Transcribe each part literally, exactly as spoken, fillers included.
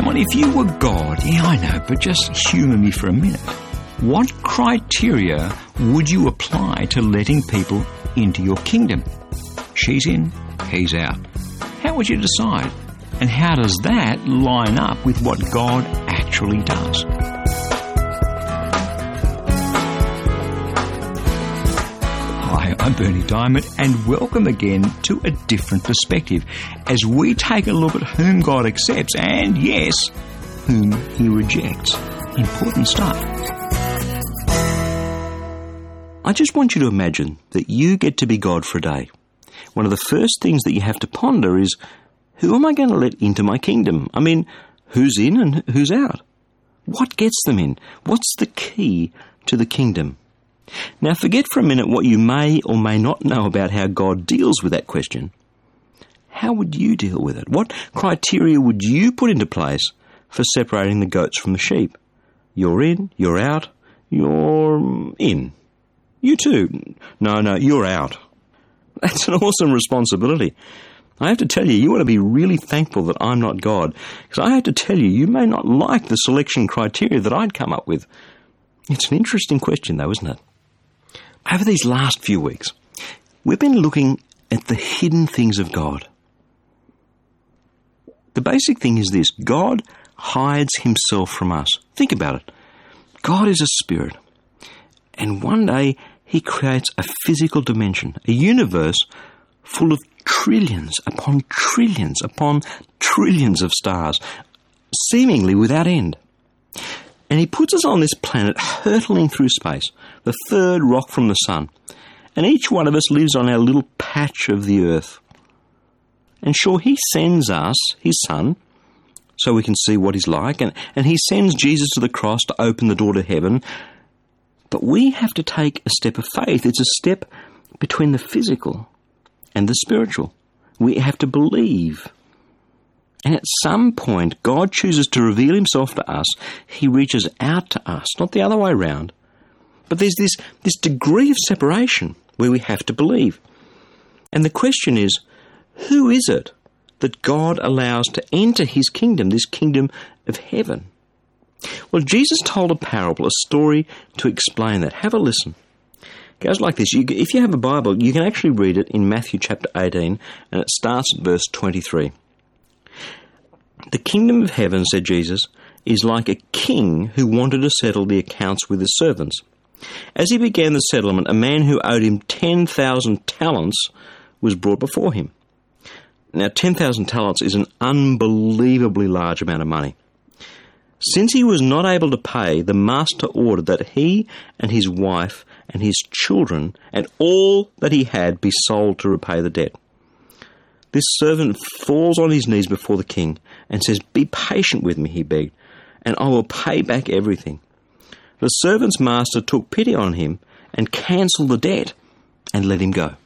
on, if you were God, yeah, I know, but just humour me for a minute. What criteria would you apply to letting people into your kingdom? She's in, he's out. How would you decide? And how does that line up with what God actually does? Hi, I'm Berni Dymet, and welcome again to A Different Perspective, as we take a look at whom God accepts and, yes, whom He rejects. Important stuff. I just want you to imagine that you get to be God for a day. One of the first things that you have to ponder is, who am I going to let into my kingdom? I mean, who's in and who's out? What gets them in? What's the key to the kingdom? Now, forget for a minute what you may or may not know about how God deals with that question. How would you deal with it? What criteria would you put into place for separating the goats from the sheep? You're in, you're out, you're in. You too. No, no, you're out. That's an awesome responsibility. I have to tell you, you want to be really thankful that I'm not God, because I have to tell you, you may not like the selection criteria that I'd come up with. It's an interesting question, though, isn't it? Over these last few weeks, we've been looking at the hidden things of God. The basic thing is this: God hides himself from us. Think about it. God is a spirit, and one day he creates a physical dimension, a universe full of trillions upon trillions upon trillions of stars, seemingly without end. And he puts us on this planet hurtling through space, the third rock from the sun. And each one of us lives on our little patch of the earth. And sure, he sends us, his son, so we can see what he's like, and, and he sends Jesus to the cross to open the door to heaven. But we have to take a step of faith. It's a step between the physical and the spiritual. We have to believe. And at some point, God chooses to reveal himself to us. He reaches out to us, not the other way around. But there's this, this degree of separation where we have to believe. And the question is, who is it that God allows to enter his kingdom, this kingdom of heaven? Well, Jesus told a parable, a story to explain that. Have a listen. It goes like this. You, if you have a Bible, you can actually read it in Matthew chapter eighteen, and it starts at verse twenty-three. The kingdom of heaven, said Jesus, is like a king who wanted to settle the accounts with his servants. As he began the settlement, a man who owed him ten thousand talents was brought before him. Now, ten thousand talents is an unbelievably large amount of money. Since he was not able to pay, the master ordered that he and his wife and his children and all that he had be sold to repay the debt. This servant falls on his knees before the king and says, "Be patient with me," he begged, "and I will pay back everything." The servant's master took pity on him and cancelled the debt and let him go.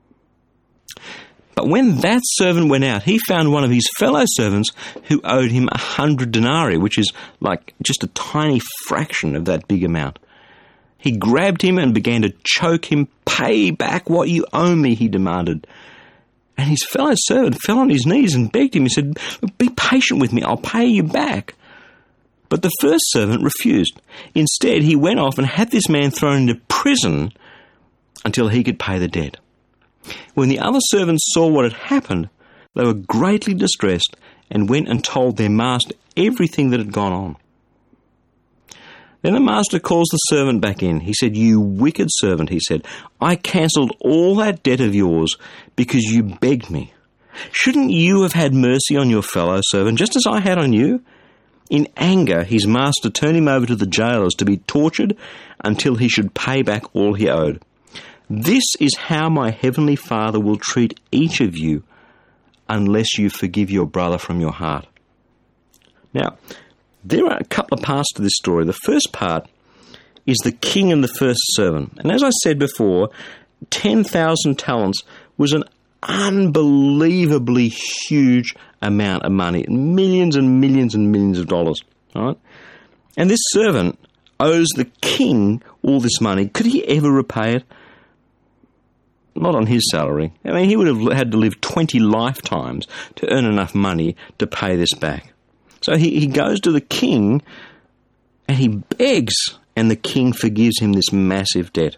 But when that servant went out, he found one of his fellow servants who owed him a hundred denarii, which is like just a tiny fraction of that big amount. He grabbed him and began to choke him. "Pay back what you owe me," he demanded. And his fellow servant fell on his knees and begged him. He said, "Be patient with me, I'll pay you back." But the first servant refused. Instead, he went off and had this man thrown into prison until he could pay the debt. When the other servants saw what had happened, they were greatly distressed and went and told their master everything that had gone on. Then the master calls the servant back in. He said, "You wicked servant," he said, "I cancelled all that debt of yours because you begged me. Shouldn't you have had mercy on your fellow servant, just as I had on you?" In anger, his master turned him over to the jailers to be tortured until he should pay back all he owed. This is how my heavenly Father will treat each of you unless you forgive your brother from your heart. Now, there are a couple of parts to this story. The first part is the king and the first servant. And as I said before, ten thousand talents was an unbelievably huge amount of money. Millions and millions and millions of dollars. Right? And this servant owes the king all this money. Could he ever repay it? Not on his salary. I mean, he would have had to live twenty lifetimes to earn enough money to pay this back. So he, he goes to the king and he begs, and the king forgives him this massive debt.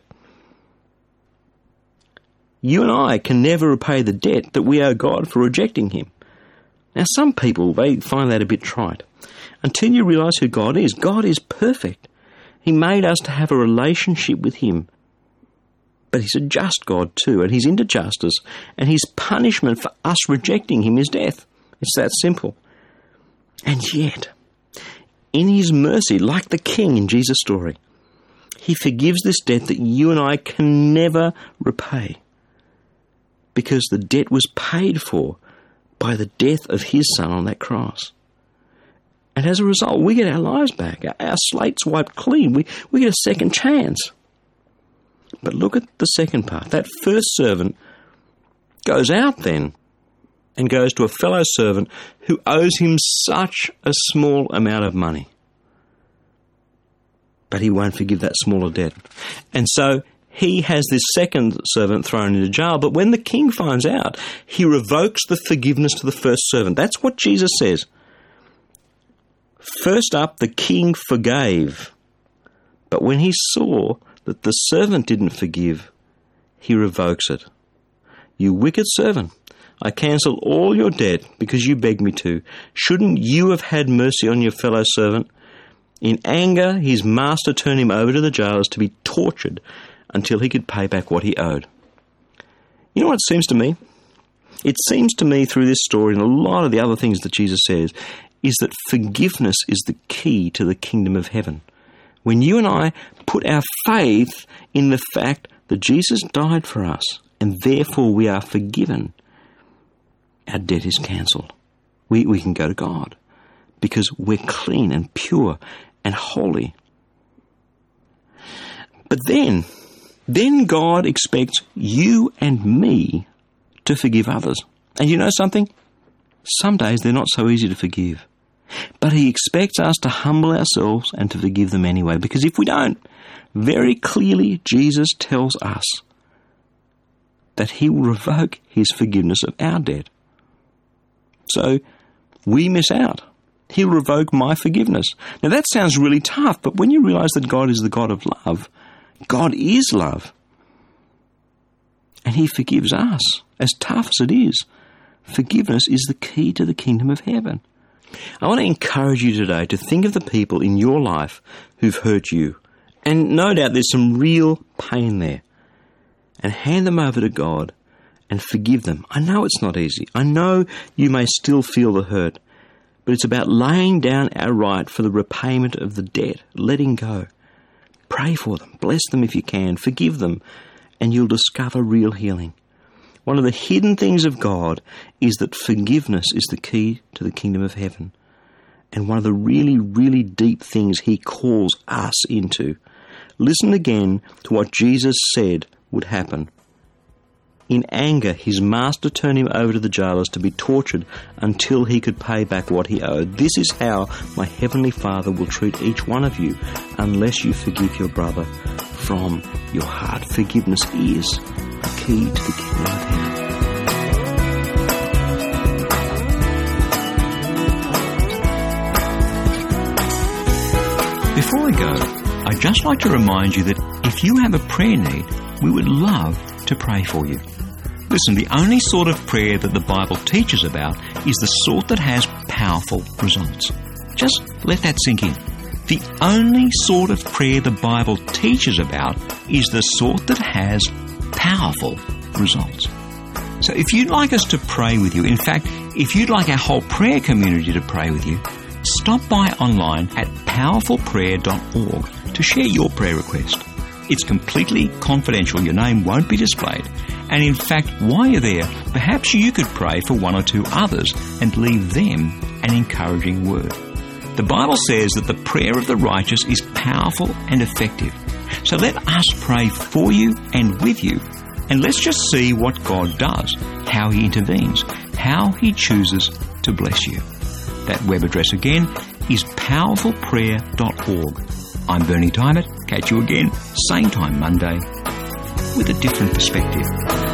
You and I can never repay the debt that we owe God for rejecting him. Now, some people, they find that a bit trite. Until you realise who God is, God is perfect. He made us to have a relationship with him. But he's a just God too, and he's into justice, and his punishment for us rejecting him is death. It's that simple. And yet, in his mercy, like the king in Jesus' story, he forgives this debt that you and I can never repay, because the debt was paid for by the death of his son on that cross. And as a result, we get our lives back. Our, our slate's wiped clean. We, we get a second chance. But look at the second part. That first servant goes out then and goes to a fellow servant who owes him such a small amount of money. But he won't forgive that smaller debt. And so he has this second servant thrown into jail. But when the king finds out, he revokes the forgiveness to the first servant. That's what Jesus says. First up, the king forgave. But when he saw that the servant didn't forgive, he revokes it. You wicked servant, I cancel all your debt because you begged me to. Shouldn't you have had mercy on your fellow servant? In anger, his master turned him over to the jailers to be tortured until he could pay back what he owed. You know what it seems to me? It seems to me through this story and a lot of the other things that Jesus says is that forgiveness is the key to the kingdom of heaven. When you and I put our faith in the fact that Jesus died for us and therefore we are forgiven, our debt is cancelled. We, we can go to God because we're clean and pure and holy. But then, then God expects you and me to forgive others. And you know something? Some days they're not so easy to forgive. But he expects us to humble ourselves and to forgive them anyway. Because if we don't, very clearly Jesus tells us that he will revoke his forgiveness of our debt. So we miss out. He'll revoke my forgiveness. Now that sounds really tough, but when you realise that God is the God of love, God is love. And he forgives us, as tough as it is. Forgiveness is the key to the kingdom of heaven. I want to encourage you today to think of the people in your life who've hurt you. And no doubt there's some real pain there. And hand them over to God and forgive them. I know it's not easy. I know you may still feel the hurt. But it's about laying down our right for the repayment of the debt, letting go. Pray for them. Bless them if you can. Forgive them. And you'll discover real healing. One of the hidden things of God is that forgiveness is the key to the kingdom of heaven. And one of the really, really deep things he calls us into. Listen again to what Jesus said would happen. In anger, his master turned him over to the jailers to be tortured until he could pay back what he owed. This is how my heavenly Father will treat each one of you unless you forgive your brother from your heart. Forgiveness is the key to the kingdom of heaven. Before I go, I'd just like to remind you that if you have a prayer need, we would love to pray for you. Listen, the only sort of prayer that the Bible teaches about is the sort that has powerful results. Just let that sink in. The only sort of prayer the Bible teaches about is the sort that has powerful results. So if you'd like us to pray with you, in fact, if you'd like our whole prayer community to pray with you, stop by online at powerful prayer dot org to share your prayer request. It's completely confidential. Your name won't be displayed. And in fact, while you're there, perhaps you could pray for one or two others and leave them an encouraging word. The Bible says that the prayer of the righteous is powerful and effective. So let us pray for you and with you, and let's just see what God does, how he intervenes, how he chooses to bless you. That web address again is powerful prayer dot org. I'm Bernie Tymett. Catch you again, same time Monday, with a different perspective.